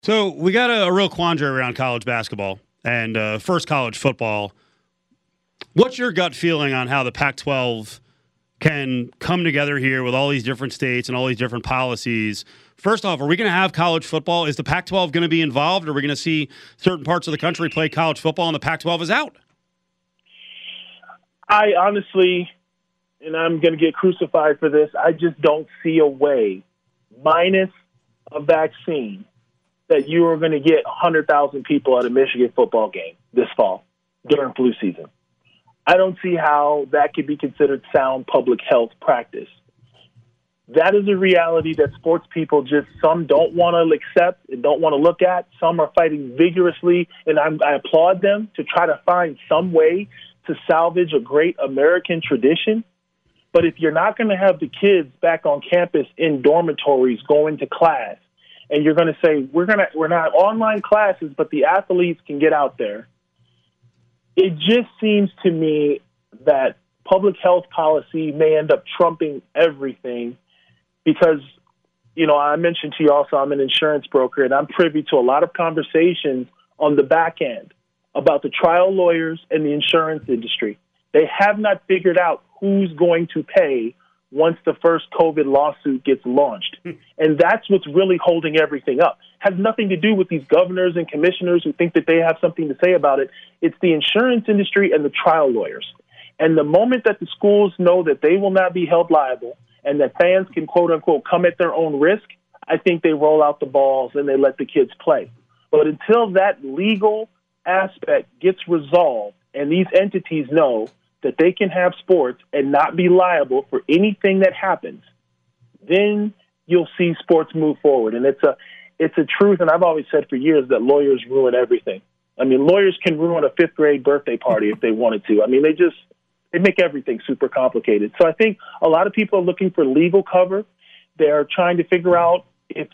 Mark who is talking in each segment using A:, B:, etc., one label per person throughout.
A: So we got a real quandary around college basketball and first college football. What's your gut feeling on how the Pac-12 can come together here with all these different states and all these different policies? First off, are we going to have college football? Is the Pac-12 going to be involved? Or are we going to see certain parts of the country play college football and the Pac-12 is out?
B: I honestly, and I'm going to get crucified for this, I just don't see a way, minus a vaccine, that you are going to get 100,000 people at a Michigan football game this fall during flu season. I don't see how that could be considered sound public health practice. That is a reality that sports people some don't want to accept and don't want to look at. Some are fighting vigorously, and I applaud them to try to find some way to salvage a great American tradition. But if you're not going to have the kids back on campus in dormitories going to class, and you're going to say, we're not online classes, but the athletes can get out there, it just seems to me that public health policy may end up trumping everything because, I mentioned to you also I'm an insurance broker, and I'm privy to a lot of conversations on the back end about the trial lawyers and the insurance industry. They have not figured out who's going to pay once the first COVID lawsuit gets launched. And that's what's really holding everything up. Has nothing to do with these governors and commissioners who think that they have something to say about it. It's the insurance industry and the trial lawyers. And the moment that the schools know that they will not be held liable and that fans can, quote unquote, come at their own risk, I think they roll out the balls and they let the kids play. But until that legal aspect gets resolved and these entities know that they can have sports and not be liable for anything that happens, then you'll see sports move forward. And it's a truth, and I've always said for years that lawyers ruin everything. I mean, lawyers can ruin a fifth-grade birthday party if they wanted to. I mean, they make everything super complicated. So I think a lot of people are looking for legal cover. They're trying to figure out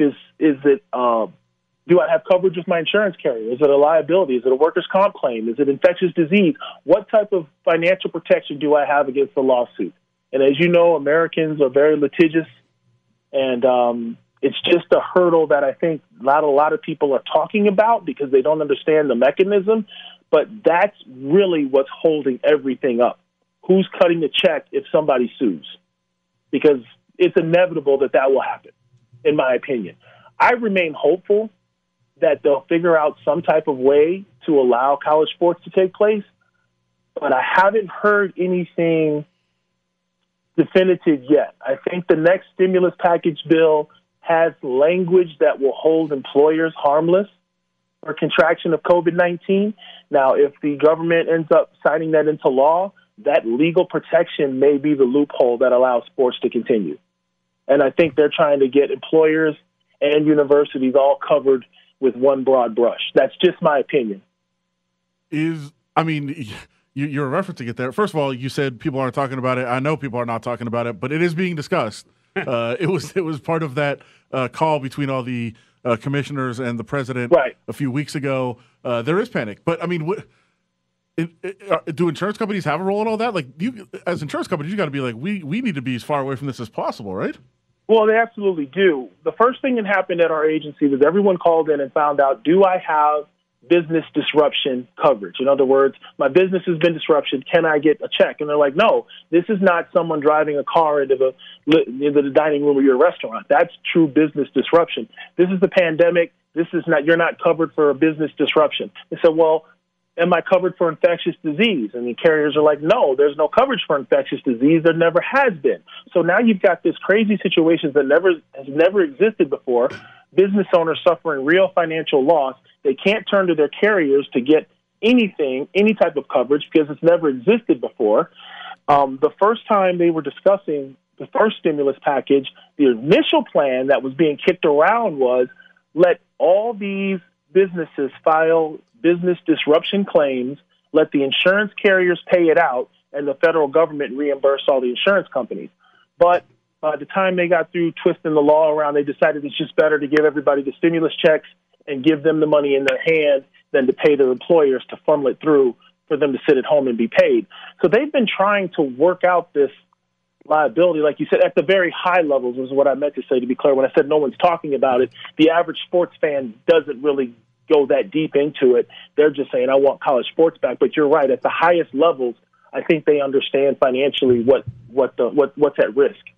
B: do I have coverage with my insurance carrier? Is it a liability? Is it a workers' comp claim? Is it infectious disease? What type of financial protection do I have against the lawsuit? And as you know, Americans are very litigious, and it's just a hurdle that I think not a lot of people are talking about because they don't understand the mechanism. But that's really what's holding everything up. Who's cutting the check if somebody sues? Because it's inevitable that will happen, in my opinion. I remain hopeful that they'll figure out some type of way to allow college sports to take place. But I haven't heard anything definitive yet. I think the next stimulus package bill has language that will hold employers harmless for contraction of COVID-19. Now, if the government ends up signing that into law, that legal protection may be the loophole that allows sports to continue. And I think they're trying to get employers and universities all covered with one broad brush. That's just my opinion.
C: You're referencing it there. First of all, you said people aren't talking about it. I know people are not talking about it, but it is being discussed. It was part of that call between all the commissioners and the president a few weeks ago. There is panic. But, I mean, do insurance companies have a role in all that? Like, as insurance companies, you got to be like, we need to be as far away from this as possible, right?
B: Well, they absolutely do. The first thing that happened at our agency was everyone called in and found out, do I have business disruption coverage? In other words, my business has been disrupted. Can I get a check? And they're like, no, this is not someone driving a car into the dining room of your restaurant. That's true business disruption. This is the pandemic. You're not covered for a business disruption. They said, well, am I covered for infectious disease? And the carriers are like, no, there's no coverage for infectious disease. There never has been. So now you've got this crazy situation that has never existed before. Business owners suffering real financial loss. They can't turn to their carriers to get anything, any type of coverage because it's never existed before. The first time they were discussing the first stimulus package, the initial plan that was being kicked around was let all these businesses file business disruption claims, let the insurance carriers pay it out, and the federal government reimburse all the insurance companies. But by the time they got through twisting the law around, they decided it's just better to give everybody the stimulus checks and give them the money in their hand than to pay their employers to funnel it through for them to sit at home and be paid. So they've been trying to work out this liability, like you said, at the very high levels was what I meant to say, to be clear. When I said no one's talking about it, the average sports fan doesn't really go that deep into it. They're just saying, I want college sports back. But you're right. At the highest levels, I think they understand financially what's at risk.